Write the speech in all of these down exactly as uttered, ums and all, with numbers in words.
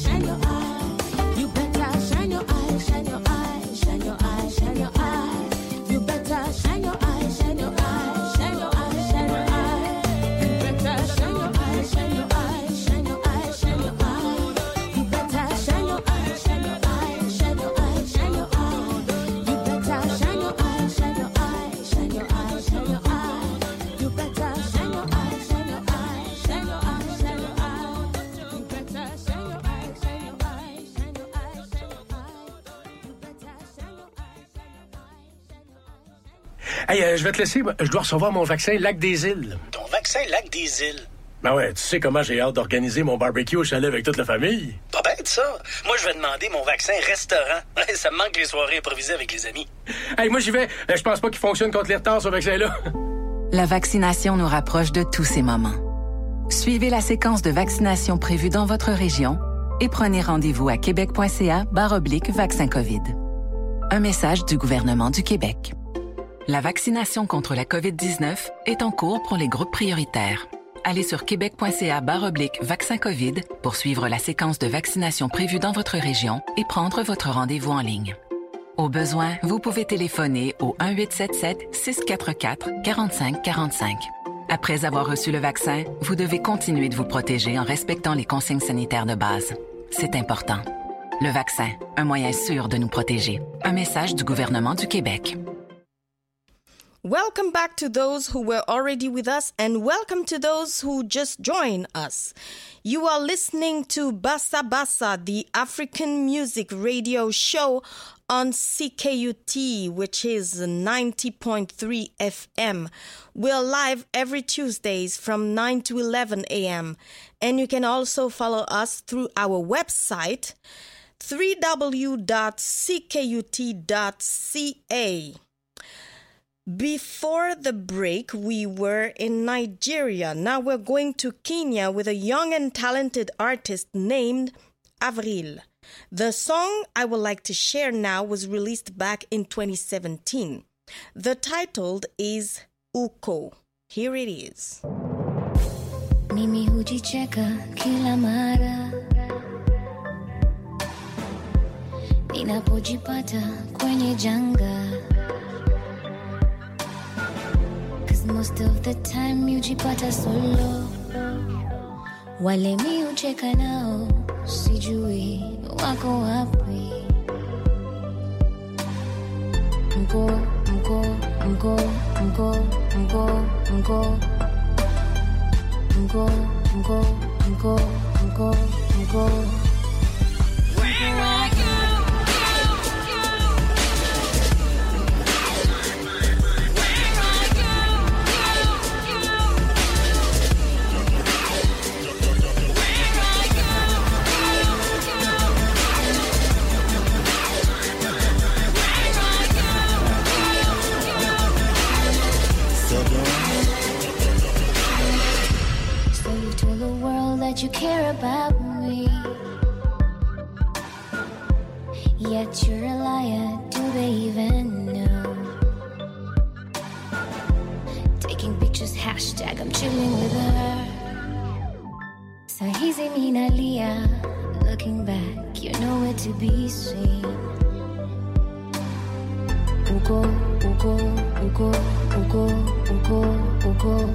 shine your eye. You better shine your eye, shine your eye, shine your eye, shine your eye. You better shine your eye, shine your eye, shine your eye, shine your eye. You better shine your eye, shine your eye, shine your eye, shine your eye. You better shine your eye, shine your eye, shine your eye, shine your eye. You better shine your eye, shine your eye, shine your eye, shine your eye. You better shine your eye, shine your eye, shine your eye, shine your eye. You better shine your eye, shine your eye, shine your eye, shine your eye. You better shine your eye, shine your eye, shine your eye. Hey, euh, je vais te laisser. Je dois recevoir mon vaccin Lac des Îles. Ton vaccin Lac des Îles? Ben ouais, tu sais comment j'ai hâte d'organiser mon barbecue au chalet avec toute la famille. Pas bête, ça. Moi, je vais demander mon vaccin restaurant. Ça me manque les soirées improvisées avec les amis. Hey, moi, j'y vais. Euh, Je pense pas qu'il fonctionne contre les retards, ce vaccin-là. La vaccination nous rapproche de tous ces moments. Suivez la séquence de vaccination prévue dans votre région et prenez rendez-vous à québec.ca barre oblique vaccin COVID. Un message du gouvernement du Québec. La vaccination contre la covid dix-neuf est en cours pour les groupes prioritaires. Allez sur québec.ca barre oblique vaccin COVID pour suivre la séquence de vaccination prévue dans votre région et prendre votre rendez-vous en ligne. Au besoin, vous pouvez téléphoner au un huit sept sept six quatre quatre quatre cinq quatre cinq. Après avoir reçu le vaccin, vous devez continuer de vous protéger en respectant les consignes sanitaires de base. C'est important. Le vaccin, un moyen sûr de nous protéger. Un message du gouvernement du Québec. Welcome back to those who were already with us and welcome to those who just joined us. You are listening to Bassa Bassa, the African music radio show on C K U T, which is ninety point three F M. We're live every Tuesdays from nine to eleven a.m. And you can also follow us through our website, w w w dot c k u t dot c a. Before the break, we were in Nigeria. Now we're going to Kenya with a young and talented artist named Avril. The song I would like to share now was released back in twenty seventeen. The title is Uko. Here it is. Mimi hujicheka kila mara ninapojipata kwenye janga. Most of the time yujipata solo. Wale mi ucheka nao sijui wako wapi. Mko, mko, mko, mko, mko, mko. Mko, mko, mko, mko, mko. Where are you? That you care about me, yet you're a liar. Do they even know? Taking pictures, hashtag I'm chilling with her. Sahizi minalia, looking back, you know where to be seen. Uko, uko, uko, uko, uko, uko,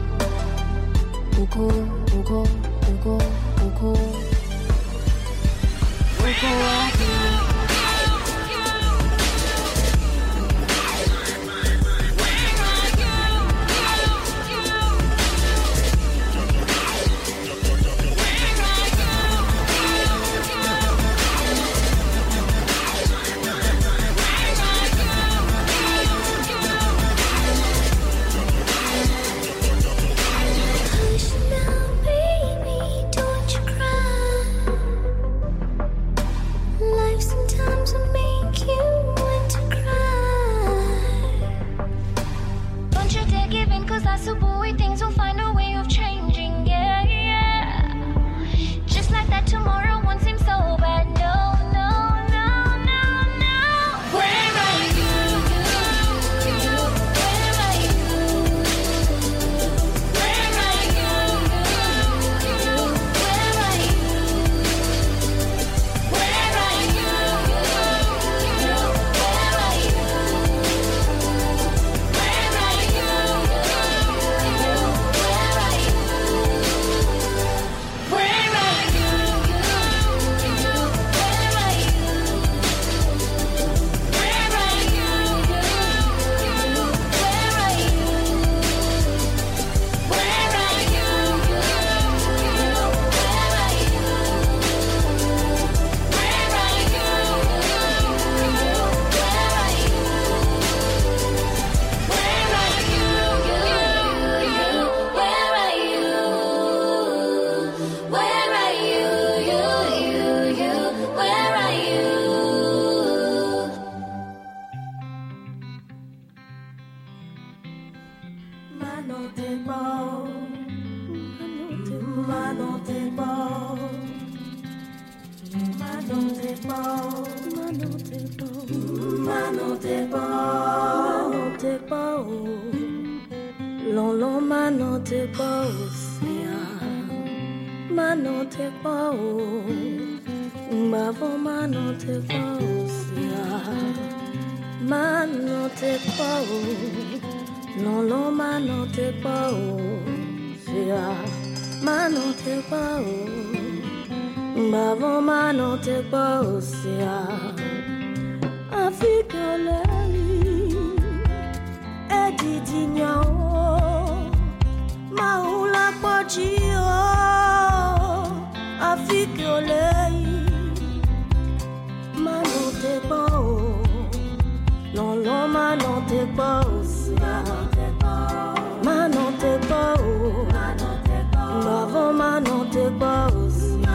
uko, uko. Uko, uko, uko wapi? Lolo mano te pa osia, mano te pa o, bavo mano te pa osia, mano te pa o, lolo mano te pa osia, mano te pa o, bavo mano te pa osia, afikole edidi nyao. Maula pojio afikolei mano te pao lolo mano te pao mano te pao bravo mano te pao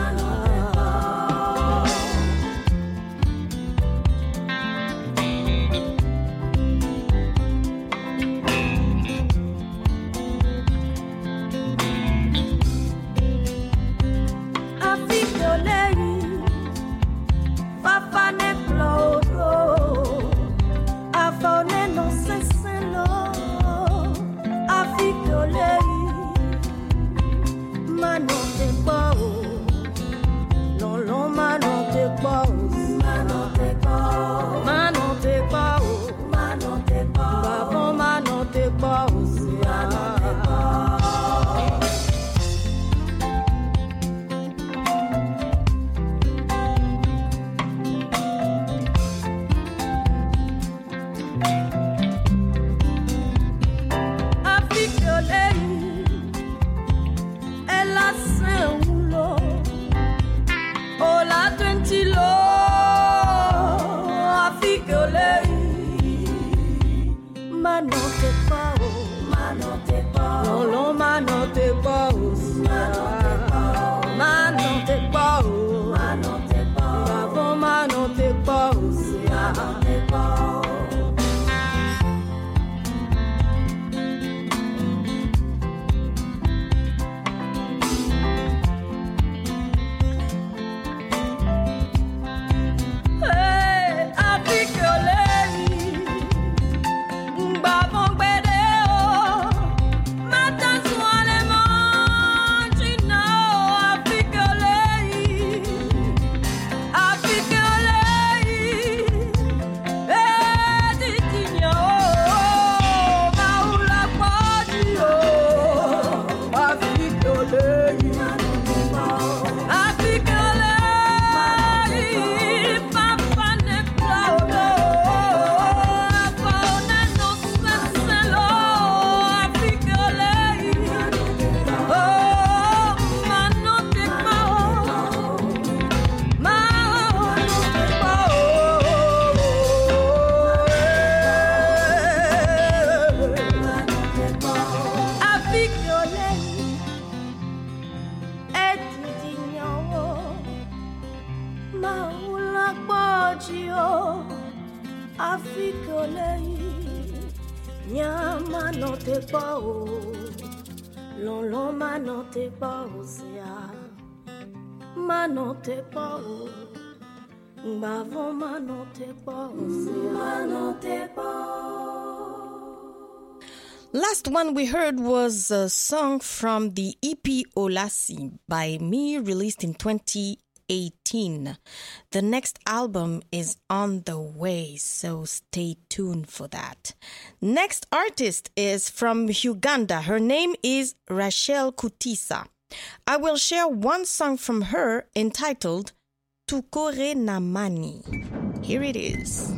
Last one we heard was a song from the E P Olasi by me, released in twenty eighteen. The next album is on the way, so stay tuned for that. Next artist is from Uganda. Her name is Rachel Kutisa. I will share one song from her entitled Tukore Namani. Here it is.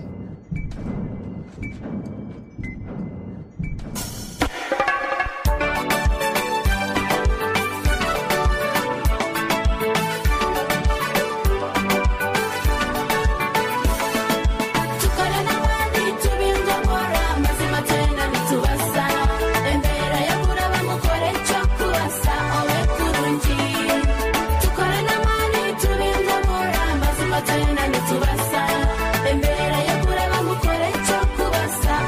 Tena nitubasa, embera ya kuraba mukore cyo kubasa.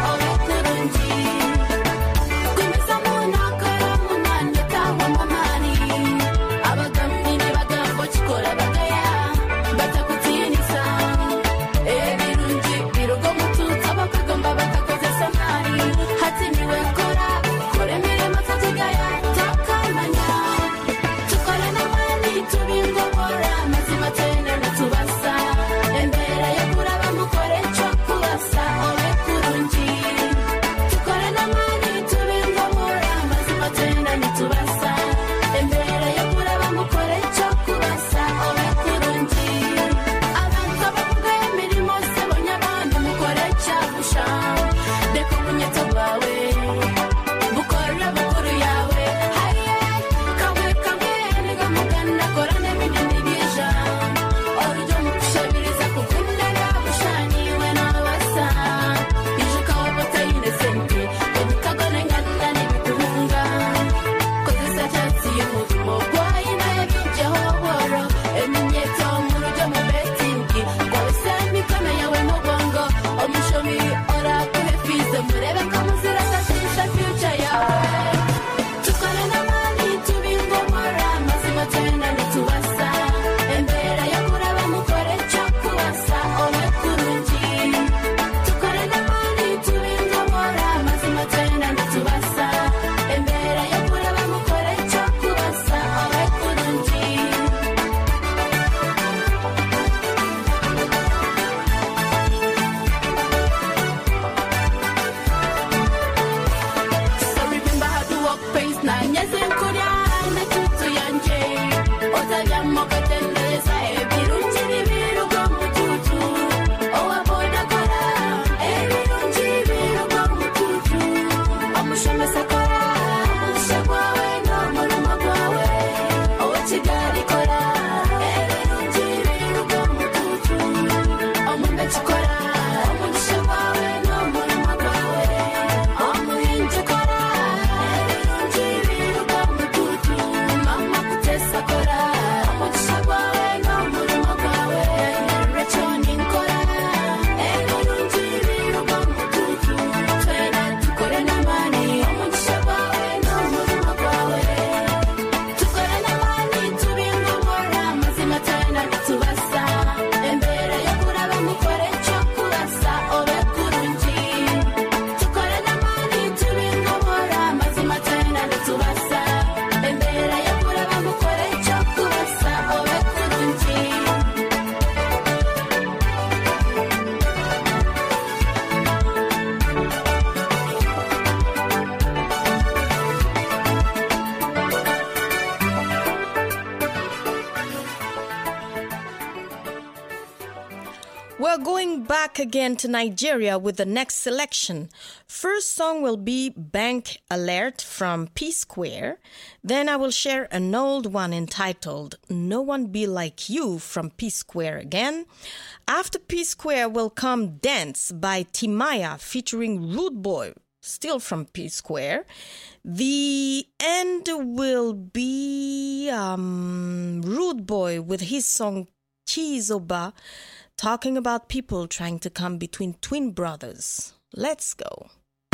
We're going back again to Nigeria with the next selection. First song will be Bank Alert from P Square. Then I will share an old one entitled No One Be Like You from P Square again. After P Square will come Dance by Timaya featuring Rude Boy, still from P Square. The end will be um, Rude Boy with his song Chizoba, talking about people trying to come between twin brothers. Let's go.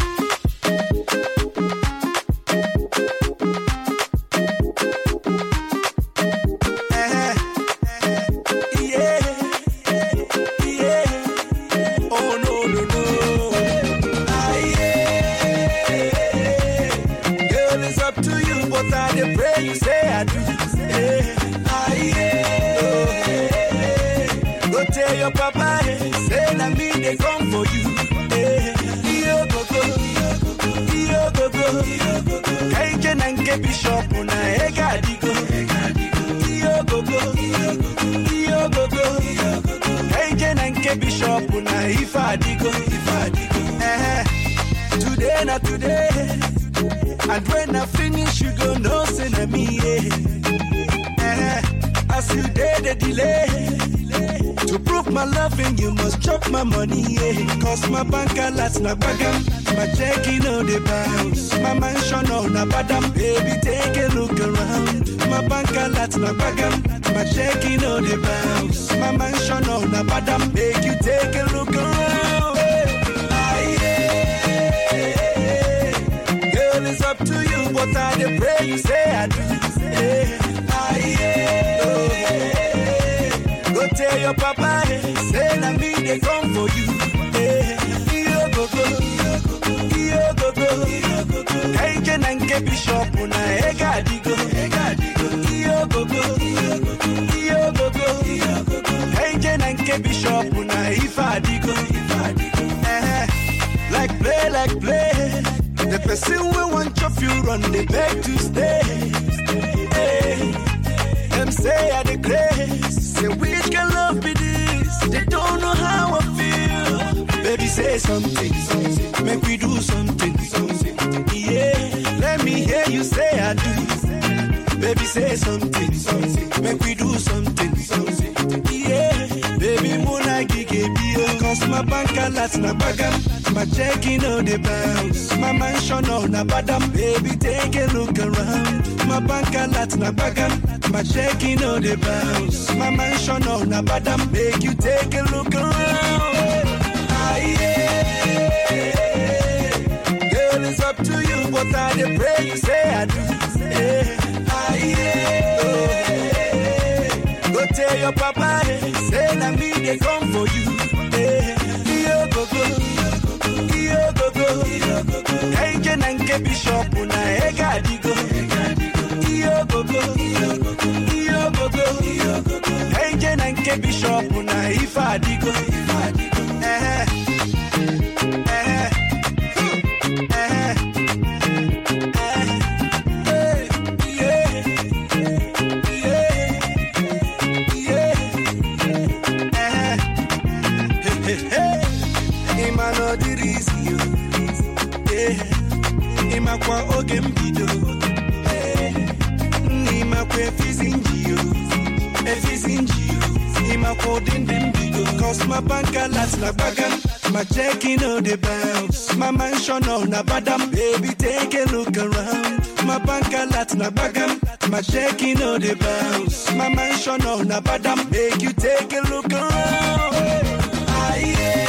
You say I do. Hey, ah, yeah. Oh, hey. Go tell your papa, hey. Say na me they come for you. Hey, yo go go, yo go go. Hey, can I get bishop on a ega digo? Yo go go, yo go go. Hey, can I get bishop on a ifa digo? Eh, today not today. And when I finish, you go no say na me, yeah. Uh, as you did the delay, to prove my loving, you must chop my money, yeah. Cause my bank alerts na bagam, my checking on the bounce, my mansion on a badam, baby take a look around. My bank alerts na bagam, my checking on the bounce, my mansion on a badam, make you take a look around. It's up to you, but I dey pray you say I do. Hey, ah, yeah. Oh, hey. Go tell your papa, hey. Say na me they come for you. Hey, yo go go, yo go go. Hey, can I get bishop on a ega digo? Yo go go, yo go go. Hey, can I get bishop on a ifa digo? Eh, like play, like play. The person we want your few run, they beg to stay. Hey, them say I the grace. Say which can love be this? They don't know how I feel. Baby say something, something. Make we do something, something. Yeah, let me hear you say I do. Baby say something, something. Make we do something, something. Yeah, baby muna gige bio. Cause my bank alerts na bagam. My checking on the bounce, my mansion on a badam, baby take a look around. My bank alerts na bagam, my checking on the bounce, my mansion on a badam, make you take a look around. Ah, yeah. Girl, it's up to you, but I dey pray you say I do. Hey, ah, yeah. Oh, hey. Go tell your papa, hey. Say na me they come for you. Hey, yo go go. Yo go go, hey can I get bishop on a ega digo? Yo go go, yo go go, hey can I get bishop on a ifa digo? Eh, eh, eh, eh, yeah, yeah, yeah, eh, hey, hey, hey. Imano dirisi yo, eh. Imakwa oge mbido, eh. Imakwa efizinji yo, efizinji yo. Imakwa dindi mbido. Cause my bank alerts na bagam, my checking on the bounce, my mansion on a badam, baby take a look around. My bank alerts na bagam, my checking on the bounce, my mansion on a badam, make you take a look around. Ah, yeah.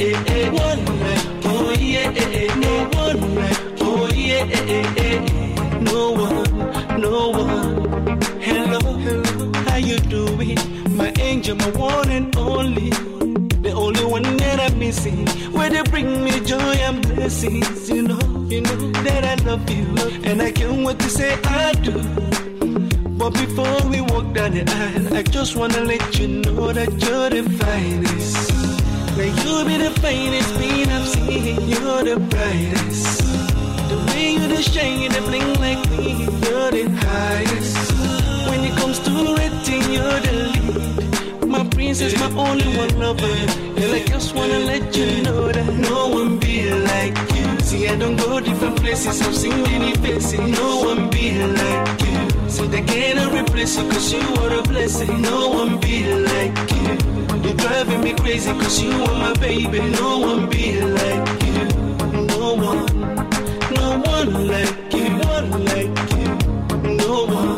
one like, oh yeah, no one like, oh yeah, no one, no one. Hello, hello, how you doing? My angel, my one and only, the only one that I'm missing. Where they bring me joy and blessings, you know, you know that I love you, and I can't wait to say I do. But before we walk down the aisle, I just wanna let you know that you're the finest. Now you be the finest being I've seen. You're the brightest. The way you the shine, you the bling like me. You're the highest. When it comes to rating, you're the lead. My princess, my only one lover. And I just wanna let you know that no one be like you. See, I don't go different places, I've seen many faces. No one be like you. See, they cannot replace you, cause you are a blessing. No one be like you. You're driving me crazy, cause you are my baby. No one be like you. No one, no one like you. One like you. No one,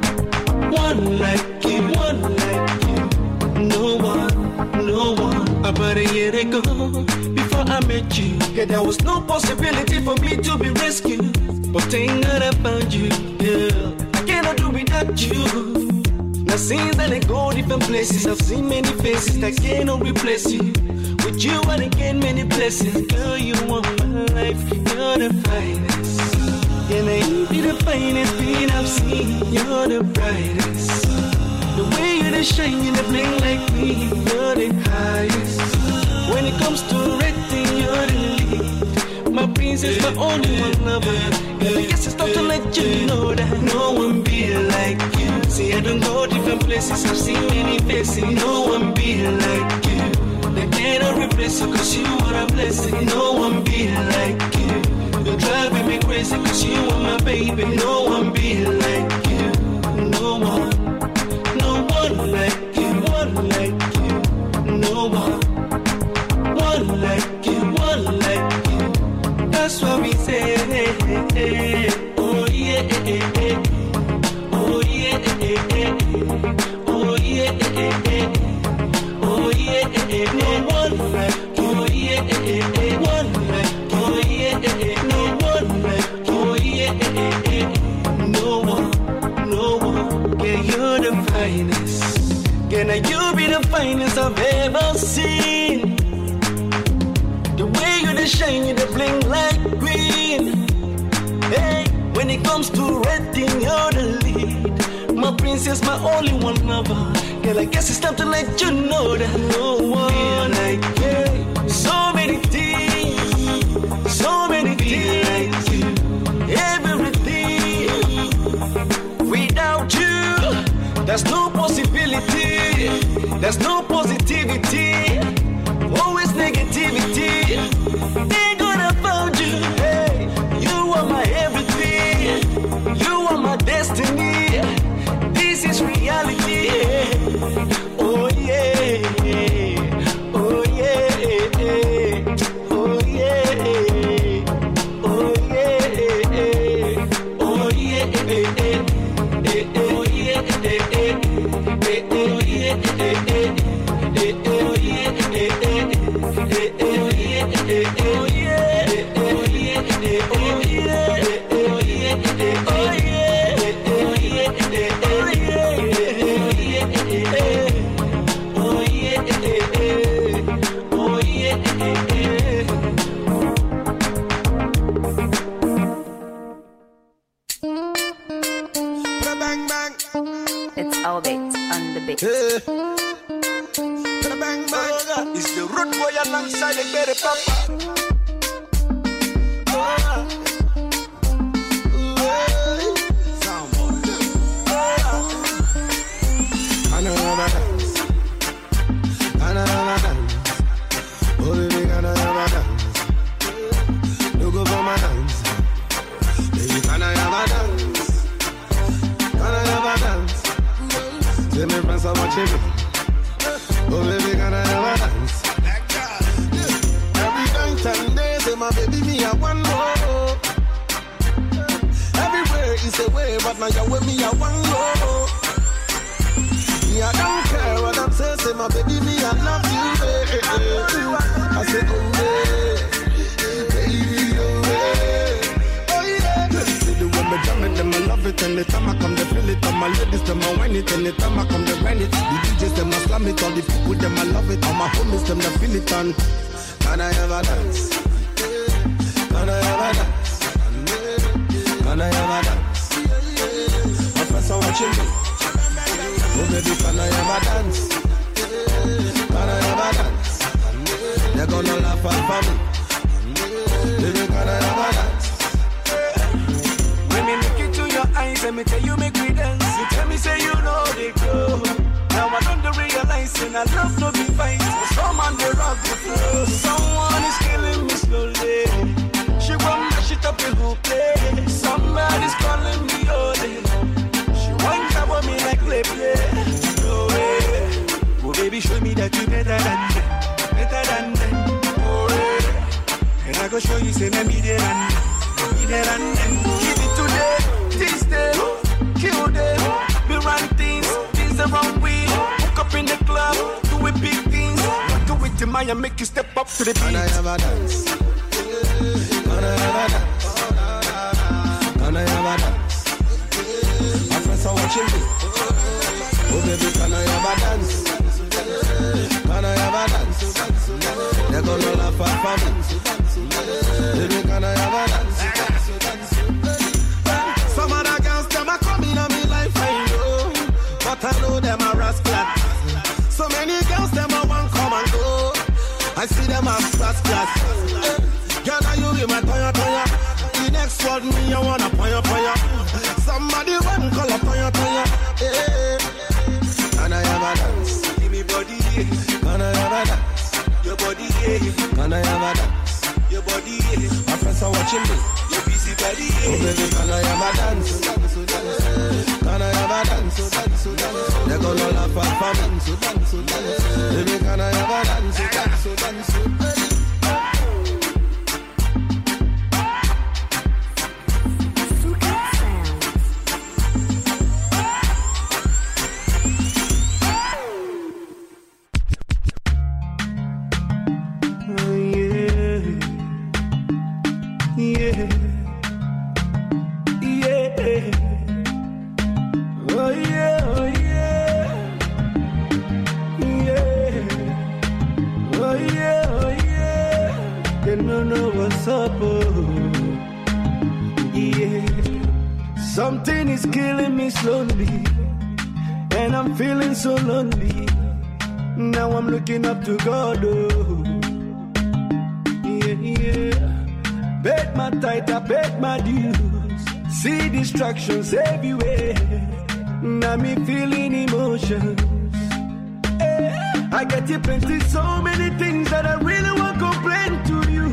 one like you. One like you. No one, no one. About a year ago, before I met you, yeah, there was no possibility for me to be rescued. But thank God I found you, yeah. I cannot do without you. Now since I go different places, I've seen many faces that cannot replace you. With you I gain many blessings. Girl, you want my life, you're the finest. And I you be the finest being I've seen. You're the brightest. The way you the shine, you the bling like me. You're the highest. When it comes to rating, you're the lead. My princess, my only one lover. Girl, I guess it's time to let you know that no one be like you. See, I don't go different places, I've seen many faces. No one be like you. They cannot replace you, cause you are a blessing. No one be like you. You're driving me crazy, cause you are my baby. No one be like you. No one, no one like you. One like you. No one, one like you. One like you. That's what we say. Oh yeah, oh yeah, oh yeah, oh yeah. No one like, oh yeah, one like, oh yeah. No one like, oh yeah. No one, no one. Yeah, you're the finest. Can you be the finest I've ever seen? The way you the shine, you the bling like green. Hey, when it comes to rating, you're the lead. My princess, my only one lover. Girl, I guess it's time to let you know that no one like you. So many things, so many things like you. Everything without you, there's no possibility. There's no positivity. Always negativity. Ain't gonna find you. Hey, you are my everything. You are my destiny. This is reality. Oh yeah. Oh yeah. Oh yeah. Oh yeah. Oh yeah. Oh It's all bait on the bait. Hey. Bang bang, it's the root boy alongside the baby papa. Oh. Soundboy. Another dance, another dance. Oh baby, another dance. No go for my dance. Baby, can I have a dance? Can I have a dance? Tell me friends how much you. Oh baby, can I have a dance? Every night and day, say my baby, me I want more. Everywhere is a way, but now you're with me, I want more. Me I don't care what I'm saying, say my baby, me I love you. Hey, hey, hey. I say, oh anytime I come to feel it. All my ladies, them I wine it, anytime I come to grind it. The D Js, them I slam it, all the people, them I love it. All my homies, them I feel it on. Can I ever dance? Can I ever dance? Can I ever dance? My friends are watching me. Oh baby, can I ever dance? Can I ever dance? They're gonna laugh at for me. Baby, can I ever dance? When me look into your eyes, let me tell you make me dance. You tell me say you know they go. Now I don't realize and I love to be fight. Some on the rock the floor. Someone is killing me slowly. She want mash it up the whole place. Somebody's calling me all day. She want to cover me like play play. No way. Oh baby, show me that you better than them. Better than them. Oh yeah. And I go show you say me me there and them. Me there and them. Give it to them. This them. Kill them. We run things. Things the wrong way. Hook up in the club. Do it big things. Do it to Maya. Make you step up to the beat. Can I ever dance? Can I ever dance? Can I ever dance? My friends are watching me. Oh baby, can I ever dance? Can I ever dance? They're gonna laugh at me. Baby, can I ever dance? Some other girls, them are coming on me life, I know. But I know them are rascals. So many girls, them are one come and go. I see them as rascals. Girl, are you in my toya toya? The next one, me, I wanna poya poya. Somebody run, call a toya toya. Hey. Can I ever dance? Give me body, yeah. Can I ever dance? Your body, yeah. Can I ever dance? Your body, yeah. My friends are watching me. Your busy body, yeah. Oh baby, can I ever dance? Can I ever dance? They're gonna laugh at me. Baby, can I ever dance? Something is killing me slowly, and I'm feeling so lonely. Now I'm looking up to God, oh, yeah, yeah. Bet my tithe, I bet my dues. See distractions everywhere. Now me feeling emotions. Eh, I get you plenty, so many things that I really want to complain to you.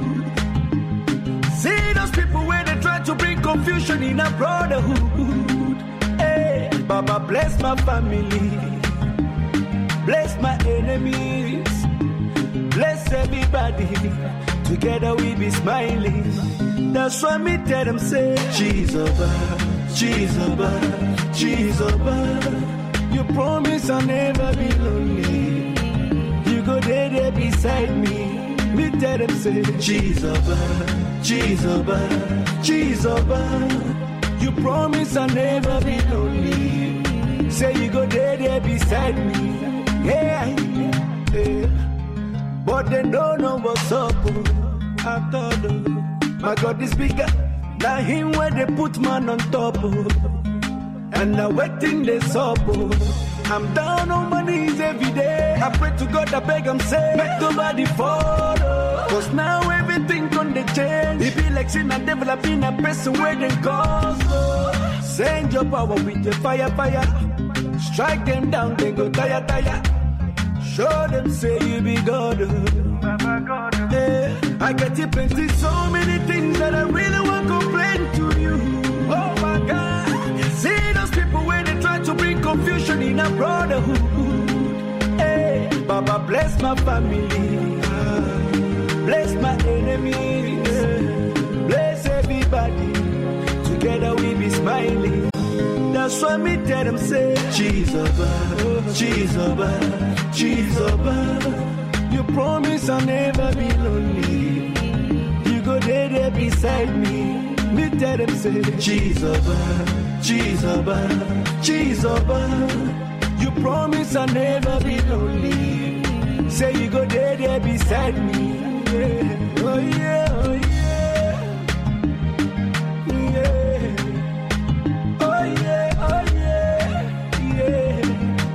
See those people where they try to bring confusion in a brotherhood. Hey, Baba bless my family, bless my enemies, bless everybody. Together we be smiling. That's why me tell them say, Cheese over, cheese over, cheese over. You promise I'll never be lonely. You go there, there beside me. Me tell them say, Cheese over, cheese over, cheese over. You promise I'll never be lonely. Say you go there, there beside me. Yeah, yeah. But they don't know what's up. I thought, oh, my God is bigger than him where they put man on top. Oh. And now waiting this up. Oh. I'm down on my knees every day. I pray to God, I beg him, say, make nobody follow. Cause now everything gonna change. It be like sin and devil, I've been a person where they cause. Oh. Send your power with your fire, fire. Strike them down, they go tire, tire. Show them, say you be God. Yeah. I get you plenty, so many things that I really want to complain to you. Oh my God. See those people where they try to bring confusion in a brotherhood. Hey, Baba bless my family, bless my enemies, bless everybody. Together we be smiling. That's why me tell them say, Cheese over, cheese over, cheese over. You promise I'll never be lonely. You go there, there beside me. Me tell them say, Cheese over, Chizoba, Chizoba. You promise I'll never be lonely. Say you go there, there beside me. Yeah. Oh yeah, oh yeah. Yeah. Oh yeah, oh yeah. Yeah.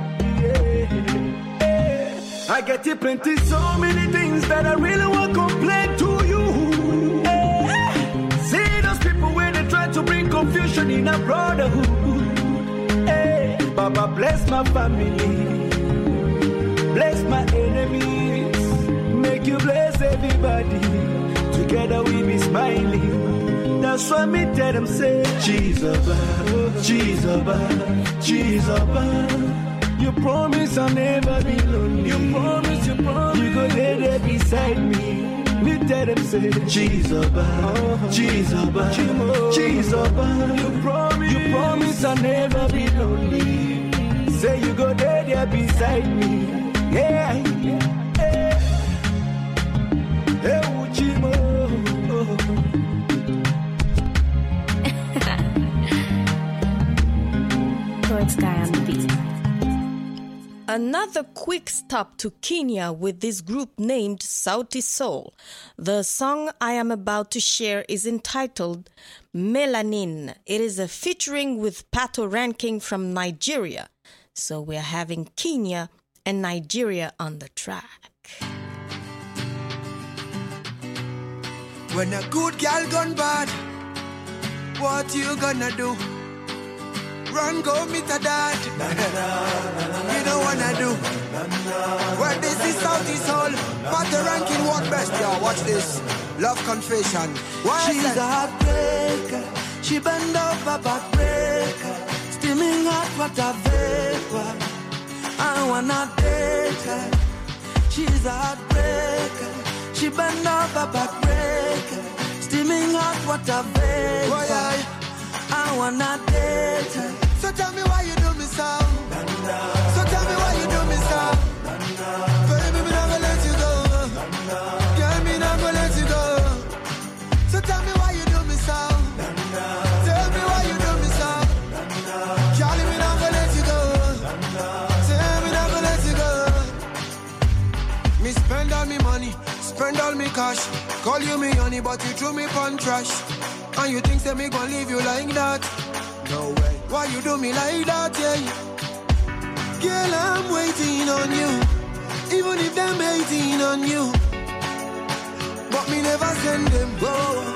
Yeah. I get you plenty, so many things that I really want to complain to you. Yeah. See those people when they try to bring confusion in a brotherhood. Hey, Baba bless my family, bless my enemies, make you bless everybody. Together we be smiling. That's why me tell them say, Chizoba, Chizoba, Chizoba. You promise I'll never be lonely. You promise, you promise. You go there, there beside me. Me tell them say, Chizoba, Chizoba, Chizoba. You promise, you promise I'll never be lonely. Say you go there, there beside me. Yeah, yeah. Hey, Uchimo. Towards Sky on the beat. Another quick stop to Kenya with this group named Sauti Sol. The song I am about to share is entitled Melanin. It is a featuring with Pato Ranking from Nigeria. So we're having Kenya and Nigeria on the track. When a good girl gone bad, what you gonna do? Run, go meet a dad. You don't wanna do. Well, this is Sauti Sol. Pato Ranking, what best? Yo, watch this. Love confession. Why She's a heartbreaker. She bend over backbreaker. Steaming hot water vapor. I wanna date her. She's a heartbreaker. She bend over backbreaker. Steaming hot water vapor. Why I? I wanna date her. So tell me why you do me so. So tell me why you do me so. Baby, me not gonna let you go. Girl, me not gonna let you go. So tell me why you do me so. Tell me why you do me so. Charlie, me not gonna let you go. Tell me not gonna let you go. Me spend all me money, spend all me cash. Call you me honey, but you threw me pon trash. And you think say me gon' leave you like that? No way. Why you do me like that, yeah? Girl, I'm waiting on you. Even if them hating on you. But me never send them go.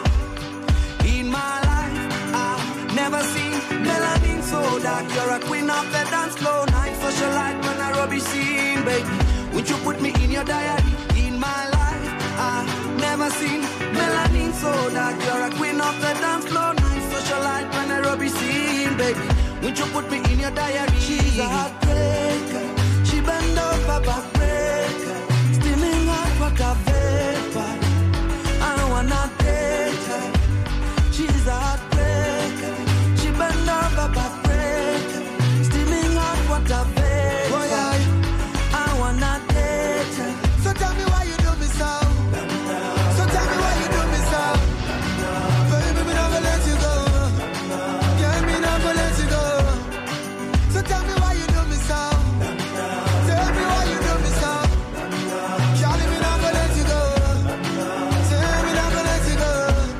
In my life, I've never seen melanin so dark. You're a queen of the dance floor. Night socialite when I rubbish scene, baby. Would you put me in your diary? In my life, I've never seen melanin so dark. You're a queen of the dance floor. Night socialite when I rubbish scene, baby. Would you put me in your diary? She's a heartbreaker. She bend over backbreaker. Steaming hot water vapor. I wanna date her. She's a heartbreaker. She bend over backbreaker. Steaming hot water vapor. Why I? I wanna date her. So tell me why you do me so. So tell me why you do me so. Baby, me not gonna let you go. Girl, me not gonna let you go. So tell me why you do me so. Tell me why you do me so. Charlie, me not gonna let you go. Tell me not gonna let you go.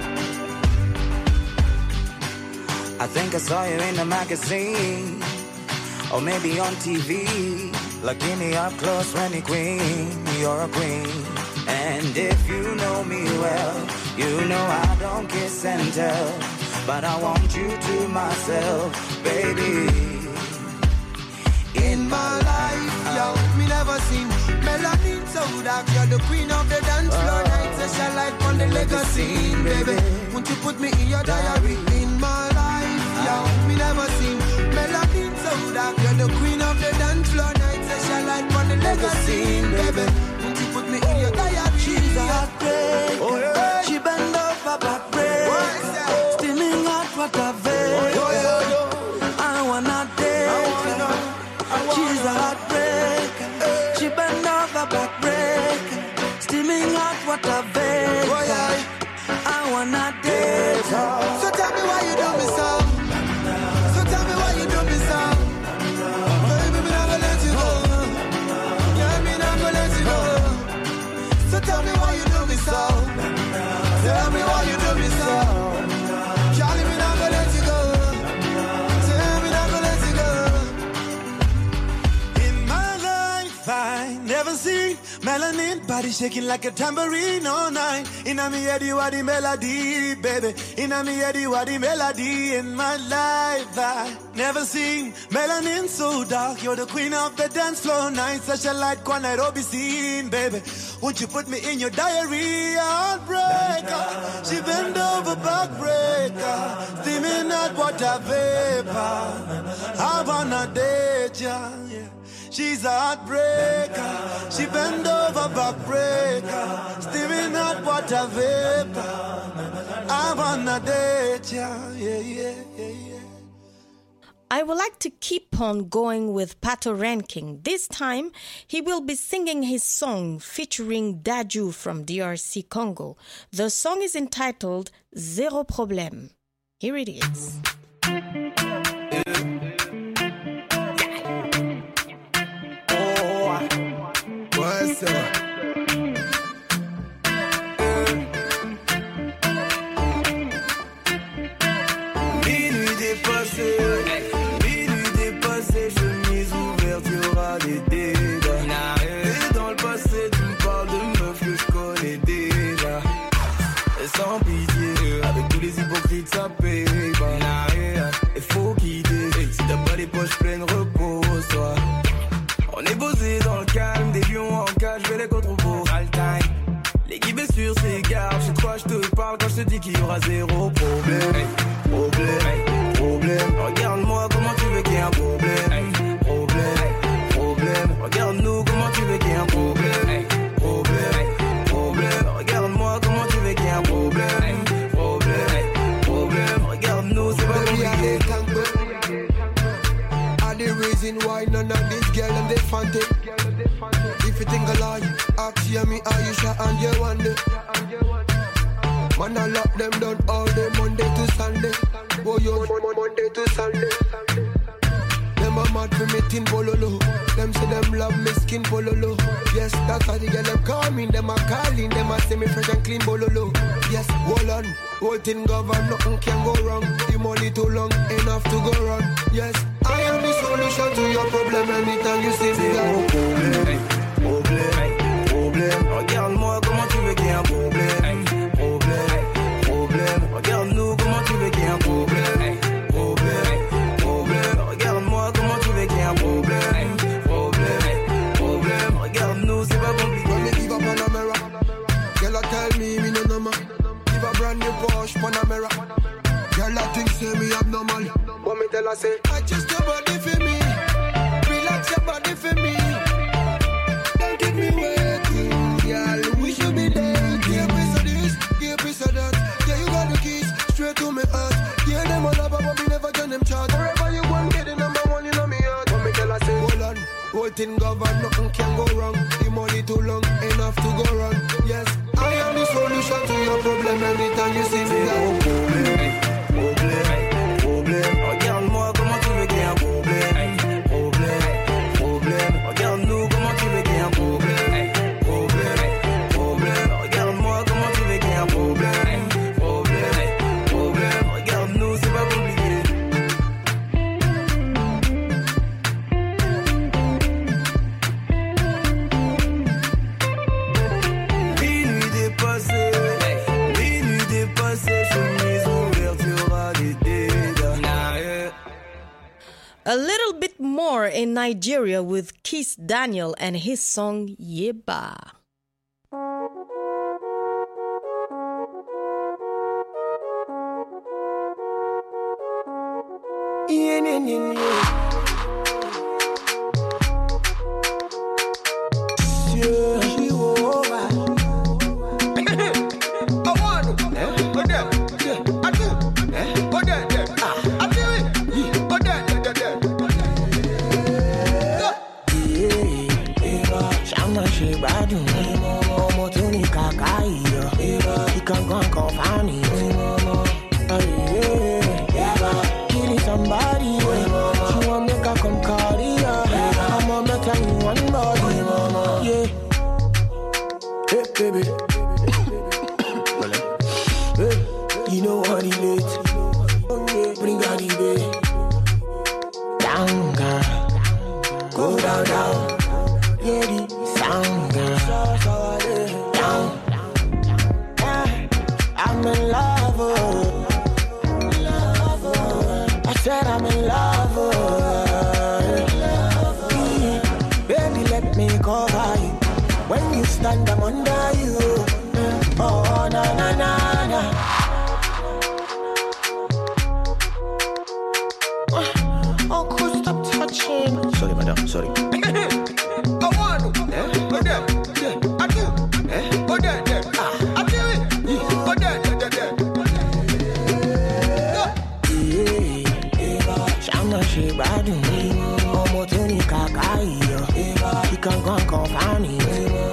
I think I saw you in a magazine, or maybe on T V. Looking me up close when you queen, you're a queen. And if you know me well, you know I don't kiss and tell, but I want you to myself, baby. In my life, yo, me never seen melanin so dark. You're the queen of the dance floor. Night session light on the legacy, baby. Won't you put me in your diary? In my life, yo, me never seen melanin so dark. You're the queen of the dance floor. Night session light on the legacy, baby. Won't you put me in your diary? She's a heartbreaker. Oh, yeah. She bend over backbreaker. Steaming hot water vapor. Oh, yeah, yeah. I wanna date her. She's a heartbreaker. She bend over backbreaker. Steaming hot water vapor. Oh, yeah. I wanna date her. So tell me why you do me so. So Melanin, body shaking like a tambourine all night. Inna me head you are the melody, baby. Inna me head you are the melody in my life. I never seen melanin so dark. You're the queen of the dance floor night. Such a light one I'd be seen, baby. Won't you put me in your diary? Heartbreaker, she bend over backbreaker, steaming hot water vapor. I wanna date ya, yeah. She's a heartbreaker, she bend over backbreaker, steaming hot water vapor. I wanna date ya, yeah, yeah, yeah, yeah. I would like to keep on going with Pato Ranking. This time, he will be singing his song featuring Dadju from D R C Congo. The song is entitled Zero Problème. Here it is. Oh, what's up? Minuit dépassé. Sans pitié, avec tous les hypocrites ça paye bah, il faut quitter, si t'as pas les poches pleines repose-toi. On est posé dans le calme, des lions en cage, je vais les contre-beaux. All time, l'équipe est sur ses gardes. Je sais de quoi je te parle quand je te dis qu'il y aura zéro problème. Hey, problème, hey, problème. Regarde-moi comment tu veux qu'il y ait un problème. Hey, problème, hey, problème. Regarde-nous comment tu veux qu'il y ait un problème. Hey, problème, hey, problème. Regarde-moi comment tu veux qu'il y ait un problème. Hey, problème, hey, problème. Regarde-nous, c'est pas compliqué. Are the reason why none of these girls and they fancy. If you think a lie, ask hear me, are you sure and you want it? Man, I lock them down all day, Monday to Sunday. Oh, yo, Monday to Sunday. Them a mad for me tin pololo. Them say them love me skin pololo. Yes, that's how the girl them call me. Them a calling, them a say me fresh and clean bololo. Yes, hold on, whole thing govern, nothing can go wrong. The money too long, enough to go run. Yes, I am the solution to your problem. Anytime you see me, zéro problème, hey, problème, hey, problème. Regarde-moi comment tu veux qu'il y ait un problème. Hey, problème, hey, problème. Regarde-nous comment tu veux qu'il y ait un problème. Hey, problème, hey, problème. Regarde-moi comment tu veux qu'il y ait un problème. Hey, problème, hey, problème. Regarde-nous, c'est pas compliqué. When me give up Panamera, girl I tell me me no number. Give a brand new Porsche Panamera. Girl I think say me abnormal. But me tell her say, adjust your body for me. Relax your body for me. Don't keep me waiting, girl. We should be dating. Give a piece of this, give a piece of that. Yeah, you got the keys straight to me heart. Yeah, them all up, but we never turn them charge. Wherever you go, get the number one, you know me heart. But me tell her say, hold on, whole thing govern, nothing can go wrong. The money too long, enough to go run. Yes, I am the solution to your problem. Anytime you see me, zéro problème, hey, problème, hey, problème. Regarde-moi comment tu veux qu'il y ait un problème. Hey, problème, hey, problème. Regarde-nous comment tu veux qu'il y ait un problème. Hey, problème, hey, problème. Regarde-moi comment tu veux qu'il y ait un problème. Hey, problème, hey, problème. Regarde-nous, c'est pas compliqué. Minuit dépassé, hey, minuit dépassé, chemise ouverte, tu auras des dégâts. Nah, yeah. A little bit more in Nigeria with Kiss Daniel and his song Yeba. yeah, yeah, yeah, yeah. Somebody, she want make her come call ya. I'ma make her you one body, yeah. Hey baby, hey, you know what it is. Bring out the bed, down girl, go down down, yeah the sound girl. Sorry, madam, sorry. I want to. Eh? Oh, there. I do. Eh? Oh, there, there. Ah, I do it. Oh, there, there, there. Shana she badu. Omo tuni kakai. He can go and confine me.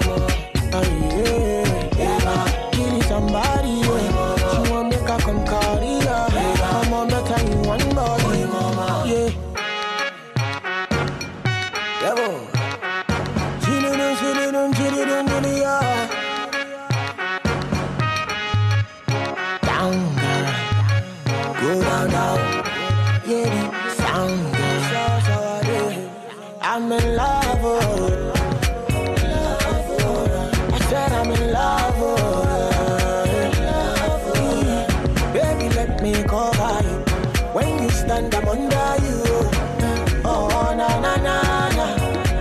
Killing somebody. She want make her come carry her. I'm on the time one body. Yeah. Devil. She didn't, she didn't, she didn't, really, yeah. Down, girl. Go down, down. Yeah, the sound, girl. I'm in love, oh. I said I'm in love, oh. Baby, let me cover you. When you stand, I'm under you. Oh, na, na, na, na.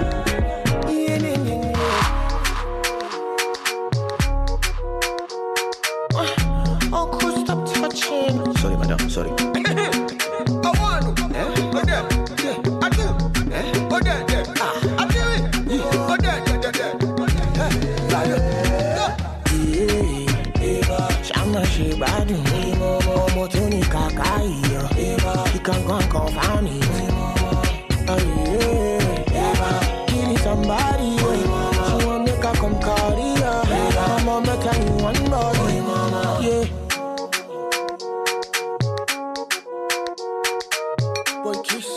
Oh, cool, stop touching. Sorry, madam, sorry. I want to. Eh? Oh, there. Yeah. I do. Eh? Oh, there, there. Ah, I do it. Yeah. Oh, there, there, there, there. Yeah. Shama she badu. Omo tuni kakai. He can go and confine me. Killing somebody. She want make her come carry her. I'm on the time one body. Yeah. Boy, kiss.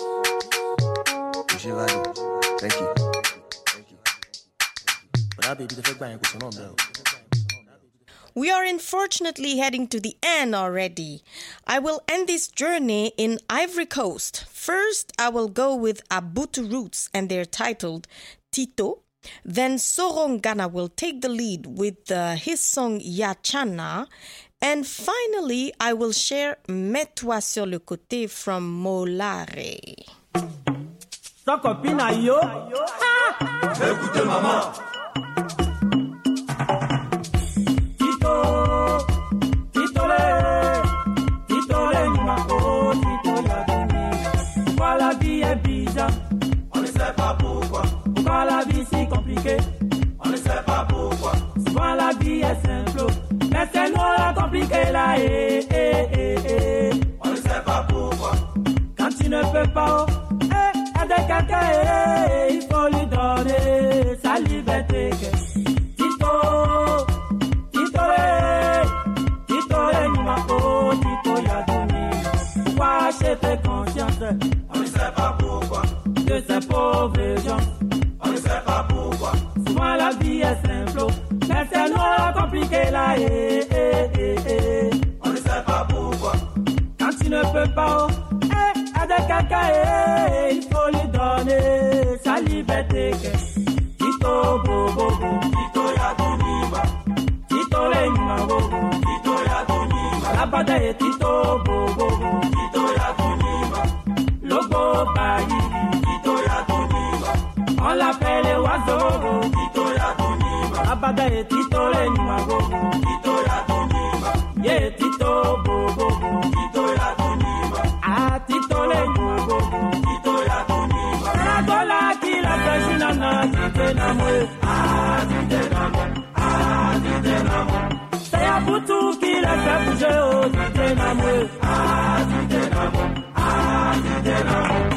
Thank you. Thank you. But I baby the fake bang with some bell. We are unfortunately heading to the end already. I will end this journey in Ivory Coast. First, I will go with Abutu Roots and they're titled Tito. Then Sorongana will take the lead with uh, his song Yachana. And finally, I will share Mets-toi sur le côté from Molare. Sa copine a yo. Ah! Écoutez maman. Tito, Tito le, Tito le ni mako, Tito ya demi. Pourquoi la vie est bizarre? On ne sait pas pourquoi. Pourquoi la vie si compliquée? On ne sait pas pourquoi. Souvent la vie est simple, mais c'est nous la compliquée là. Eh, eh, eh, eh. On ne sait pas pourquoi. Quand tu ne peux pas, eh, aider quelqu'un, eh, il faut lui donner sa liberté. Tito, Tito, eh, Tito, eh, ni mako, Tito, ya demi. Pourquoi acheter conscience? On ne sait pas pourquoi. De ces pauvres gens, on ne sait pas pourquoi. Souvent la vie est simple, mais c'est nous la compliquée là. Eh, eh, eh, eh. On ne sait pas pourquoi. Quand tu ne peux pas, eh, aider quelqu'un, eh, il faut lui donner sa liberté. Tito, bo, bo, bo, Tito, ya duniba. Tito, le nima, bo, bo, Tito, ya duniba. La bataille, Tito, bo, bo, bo, Tito, ya duniba. Logo, bayi, Tito, ya duniba. On l'appelle les oiseaux, Tito, ya duniba. La bataille, Tito, le nima, bo, bo, Tito, ya duniba. Yeah, Tito, bo, bo, bo, Tito, ya duniba. Ah, Tito, le nima, bo, bo, Tito, ya duniba. Ragola, qui la pêche, nana, Tite, namwe. Ah, Tite, namwe. Ah, Tite, namwe. C'est à Boutou qui la fait bouger, oh, Tite, namwe. Ah, Tite, namwe. Ah, Tite, namwe.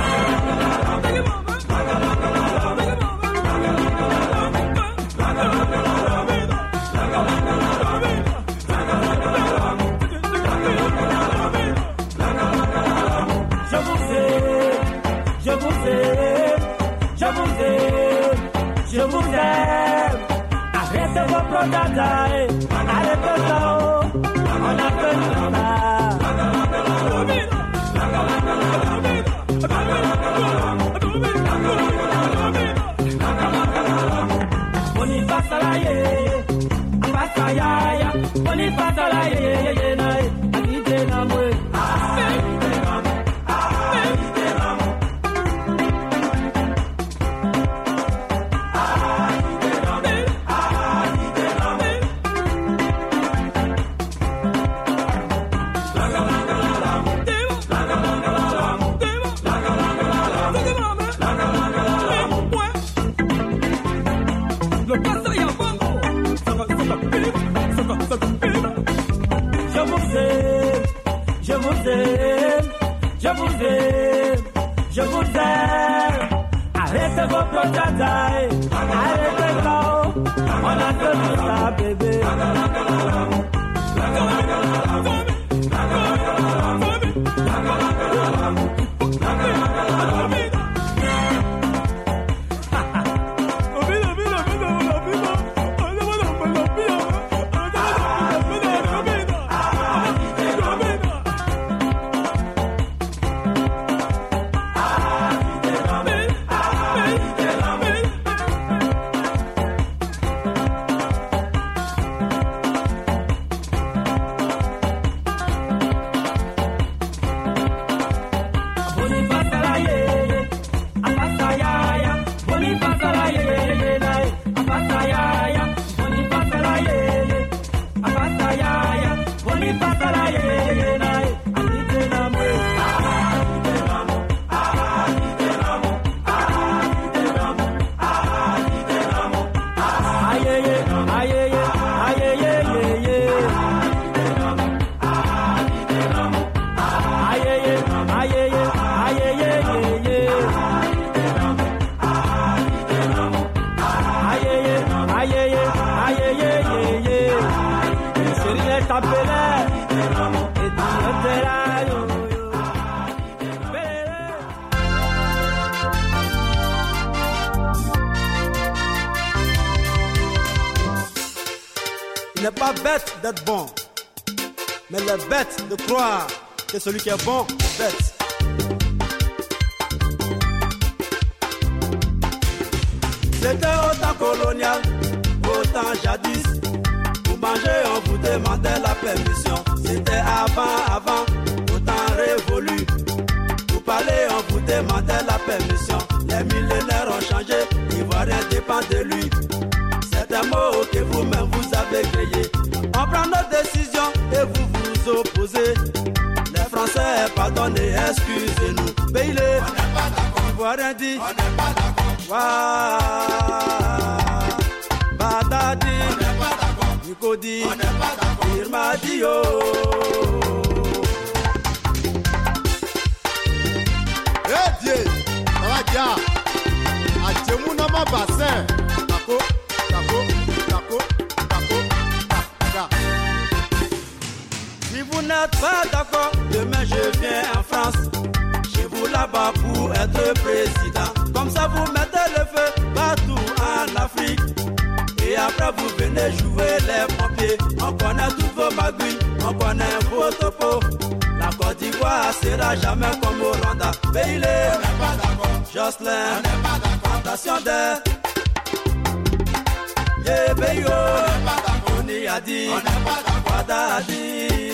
Je vous aime, je vous aime, je vous aime, je vous aime. Arrêtez vos prodadas, arrêtez ça, on a besoin on y passe à la yé, passe à ya, on y passe à la yé, yé, yé, na, yé, yé, na, moué. je vous aime. Arrêtez vos protestations, arrêtez là, on a que tout ça, bébé. Il n'est pas bête d'être bon, mais il est bête de croire que celui qui est bon est bête. C'était au temps colonial, au temps jadis. Pour manger, on vous demandait la permission. C'était avant, avant, au temps révolu. Pour parler, on vous demandait la permission. Les millénaires ont changé, l'Ivoirien dépend de lui. C'est un mot que vous-même vous avez créé. On prend nos décisions et vous vous opposez. Les Français, pardonnez, excusez-nous. Mais il est, on n'est pas d'accord. Ivoirien dit, on n'est pas d'accord. Waouh, Badadi, on n'est pas d'accord. Nico dit, on n'est pas d'accord. Irma dit, oh. Eh Dieu, ça va bien. A Djemounama bassin. D'accord. Si vous n'êtes pas d'accord, demain je viens en France. Chez vous là-bas pour être président. Comme ça vous mettez le feu partout en Afrique. Et après vous venez jouer les pompiers. On connaît toutes vos magouilles, on connaît vos topos. La Côte d'Ivoire sera jamais comme au Rwanda. Mais il est, on n'est pas d'accord. Jocelyn, on n'est pas d'accord. Attention d'air. Yeah, baby, oh, on y a dit, on n'est pas d'accord, a dit.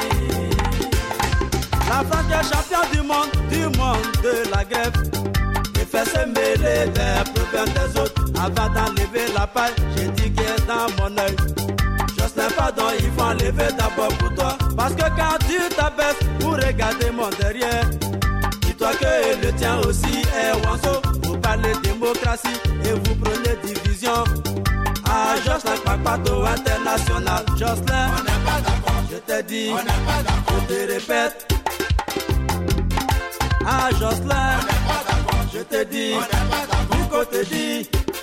La France est champion du monde, du monde de la grève. Et fait se mêler des problèmes des autres. Avant d'enlever la paille, j'ai dit qu'il est dans mon œil. Je sais pardon, il faut enlever d'abord pour toi. Parce que quand tu t'abaisses pour regarder mon derrière, dis-toi que le tien aussi est oiseau. Vous parlez démocratie et vous prenez division. Ah, Jocelyn Kpakpato international. Jocelyn, on n'est pas d'accord. Je t'ai dit, on n'est pas d'accord. Je te répète. Ah, Jocelyn, on n'est pas d'accord. Je t'ai dit, on n'est pas d'accord. Nico te dit.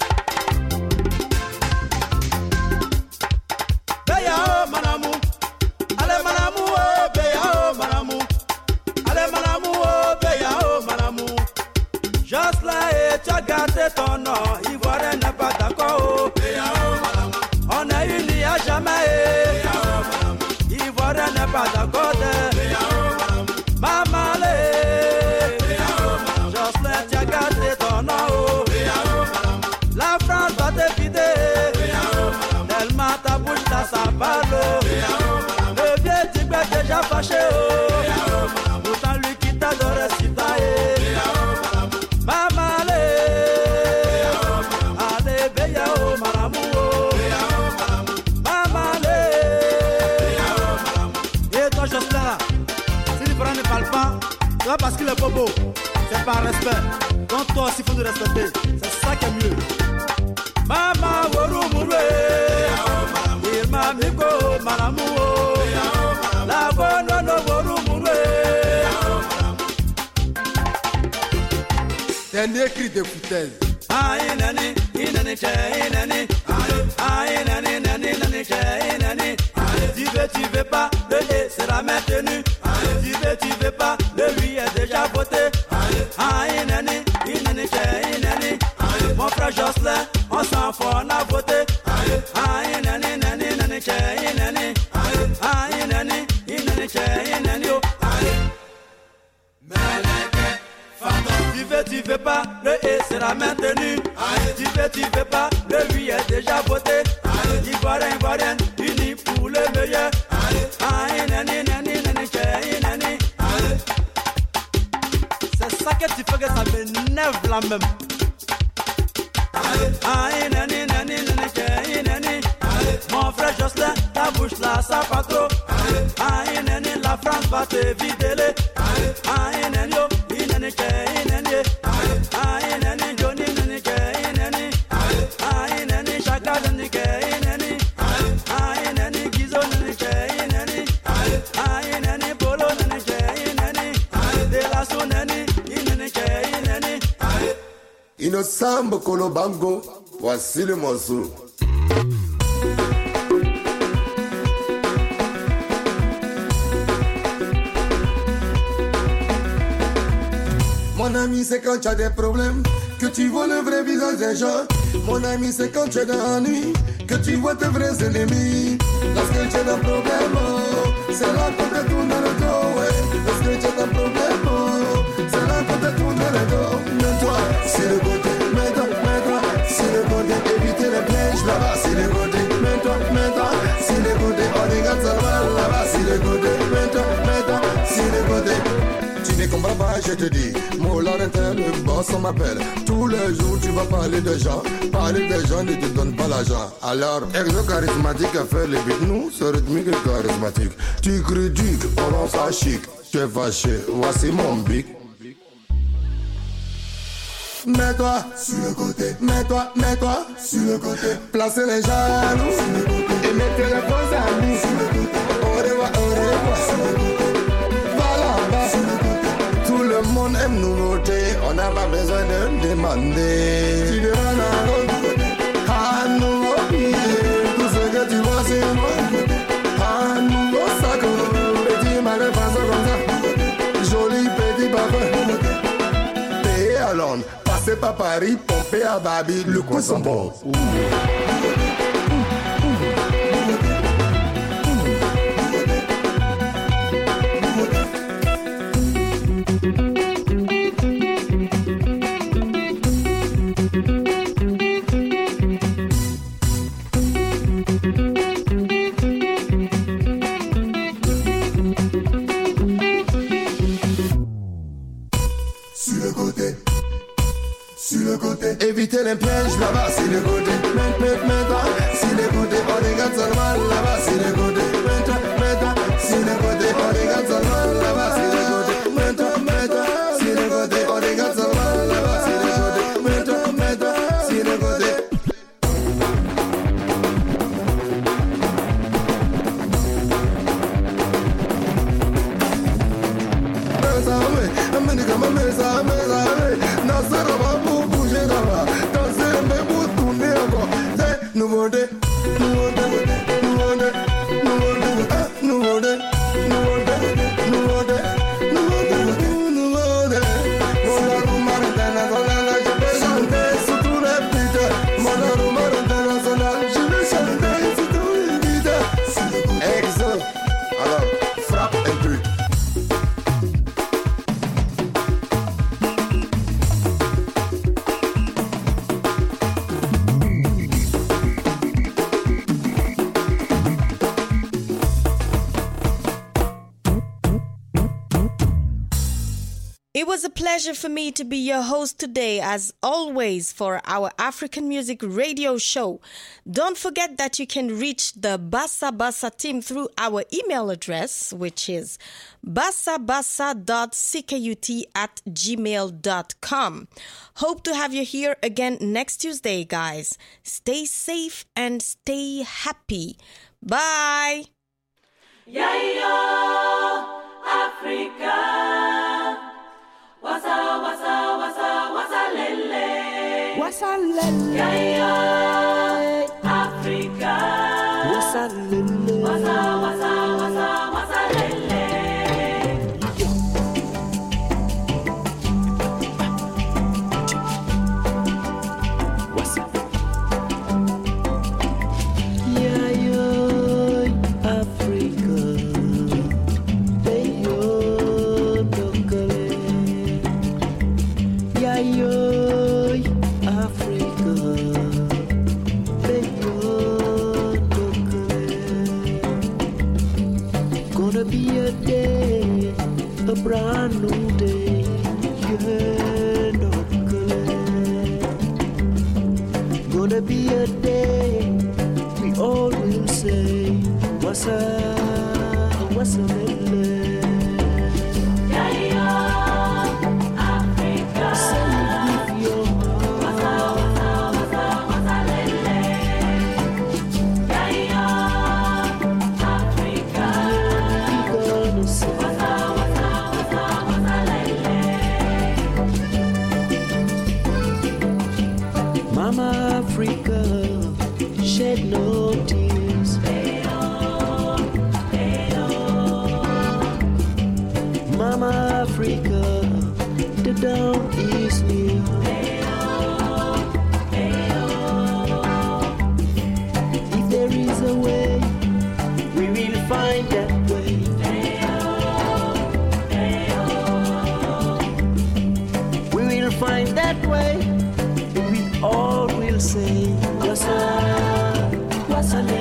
Béyao, manamou. Allez, manamou, oh, béyao, manamou. Allez, manamou, oh, béyao, manamou. Jocelyn, et tu as gardé ton nom. Ivoirien n'est pas d'accord, oh. On est unis à jamais. Ivoirien n'est pas d'accord. Maman, Jocelyn, tu as gardé ton nom. La France va te vider. Tellement ta bouche ta sabalo. Le vieux type est déjà fâché. Pourtant lui qui t'adore si t'as. Maman, allez, béyao, malamou. C'est pas parce qu'il est bobo, c'est par respect. Donc toi aussi il faut nous respecter, c'est ça qui est mieux. Mama woru murwe, irma miko malamu, la bono no woru murwe. C'est un écrit de foutaise. Aïe nani, inani che, inani. Aïe nani, nani, nani che, inani. Tu veux, tu veux pas, le et sera maintenu. Tu veux, tu veux pas, le oui est déjà voté. Aïe nani, inani che, inani. Mon frère Jocelyn, on s'en fout, on a voté. Aïe nani, nani, nani che, inani. Aïe nani, inani che, inani. Tu veux, tu veux pas, le et sera maintenu. Tu veux, tu veux pas, le oui est déjà voté. Ivoirien, Ivoirien, unis pour le meilleur. C'est ça que tu fais que ça m'énerve là même. Mon frère Jocelyn, ta bouche là, ça pas trop. La France va te vider les. Innocent Bokolo Bango, voici le morceau. Mon ami, c'est quand tu as des problèmes que tu vois le vrai visage des gens. Mon ami, c'est quand tu es dans l'ennui que tu vois tes vrais ennemis. Lorsque tu as des problèmes, c'est là qu'on te tourne le dos. Ouais. Lorsque tu as des problèmes, c'est là qu'on te tourne le dos. Mets-toi sur le côté, mets-toi, mets-toi sur le côté. Évitez les pièges là-bas sur le côté. Mets-toi, mets-toi sur le côté. On regarde seulement là-bas sur le côté. Mets-toi, mets-toi sur le côté. Tu ne comprends pas, je te dis, mon Laurentin, le boss, on m'appelle. Tous les jours, tu vas parler de gens. Parler des gens ne te donne pas l'argent. Alors, exo charismatique à faire les beats, nous, c'est rythmique et charismatique. Tu critiques, on rend ça chic. Tu es fâché, voici mon bic. Mets-toi sur le côté, mets-toi, mets-toi sur le côté. Placez les jaloux sur le côté. Et mettez les bons amis sur le côté. Au revoir, au revoir sur le côté. Tout le monde aime nous noter, on n'a pas besoin de demander. Tu demandes à l'autre, à nouveau tout ce que tu vois c'est moi. À nouveau sac, petit malin façon comme ça. Joli petit papa. Payé à Londres, passé par Paris, pompé à Babi, le coin sont bons. Évitez les pièges là-bas, c'est le côté. Mets-toi, c'est le côté. On regarde seulement là-bas, c'est le côté. Mets-toi, c'est le côté. On regarde seulement là-bas, c'est le côté. Mets-toi, c'est le côté. On regarde seulement là-bas, c'est le côté. Mets-toi, c'est le côté. Nouveau-dé, nouveau-dé, nouveau-dé, nouveau-dé, nouveau-dé, nouveau-dé, nouveau-dé, nouveau-dé, nouveau-dé. Mon amour international, je vais chanter sur tous les beats. Mon amour international, je vais chanter sur tous les beats. Exo, alors frappe un peu. It was a pleasure for me to be your host today, as always, for our African Music Radio Show. Don't forget that you can reach the Bassa Bassa team through our email address, which is bassabassa dot c k u t at gmail dot com. Hope to have you here again next Tuesday, guys. Stay safe and stay happy. Bye! Yayo, Africa. Wasa, wasa, wasa, wasa. wasalele. Yayo, Africa. Wasalele. Wasa, wasa, wasa, wasalele. Yayo, Africa. Yayo, dokole. Yayo, Africa. Yayo, dokole. Gonna be a day, a brand new day. Yeah, dokole. Gonna be a day we all will say, what's up, what's up, Yayo, Africa. Say it with your Wasa, wasa, wasa, wasalele. Yayo, Africa. heart, gonna say, Wasa, wasa, wasa, wasalele. Mama Africa, shed no tears. Mama Africa, the dawn is near. If there is a way, we will find that way. We will find that way, and we all will say, what's up, what's up,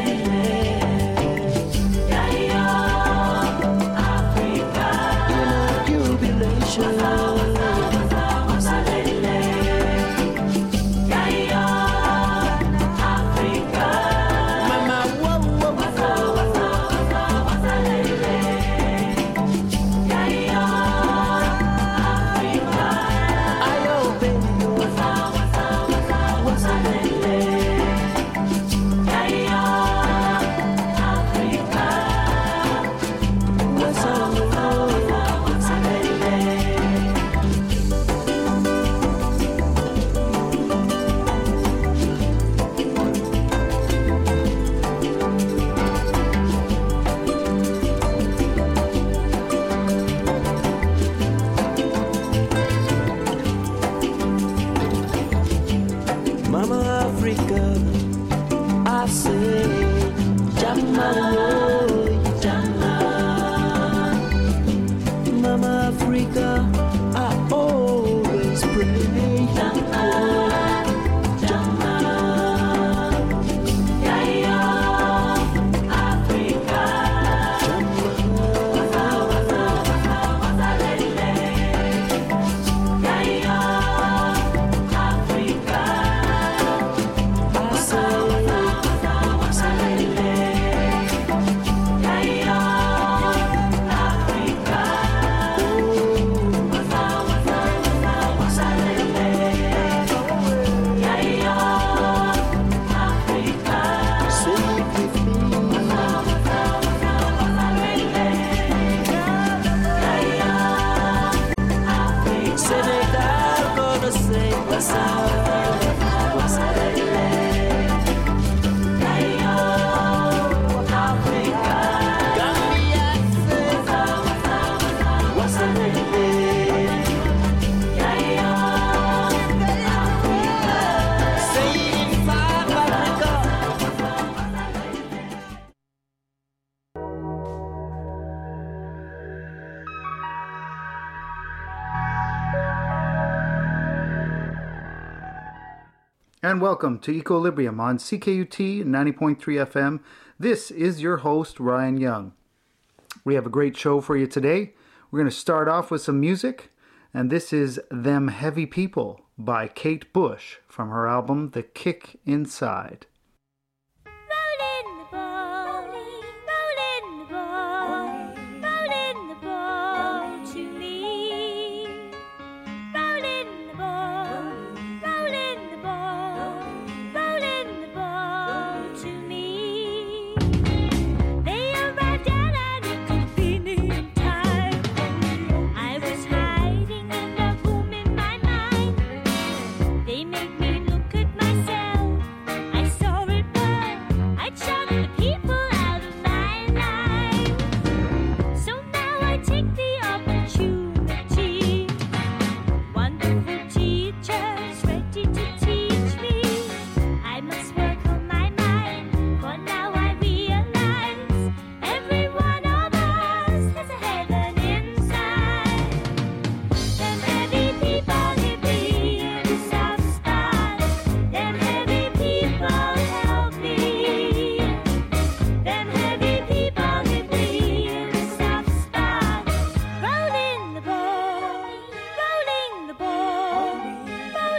Yayo, Africa. jubilation. Wasalele. Yayo, Africa. Mama, whoa, whoa, Wasa, wasa, wasa, wasalele. Yayo, Africa. ayo, baby, Wasa, wasa, wasa, wasalele. Yayo, Africa. what's up, Mama Africa, I say, Jama, oh, Jama. Mama Africa, I always pray. Jama, Jama. Yayo, Africa. Wasa, wasa, wasa, wasalele. Yayo, Africa. I say, Wasa, wasalele. Yayo, Africa. Wasa, wasa, wasa, wasalele. Yayo, Africa. say it with me. Senegal gonna say, what's up, what's up, Gambia say, what's up, say it in South Africa. And welcome to Equilibrium on C K U T ninety point three F M. This is your host, Ryan Young. We have a great show for you today. We're going to start off with some music, and this is Them Heavy People by Kate Bush from her album The Kick Inside.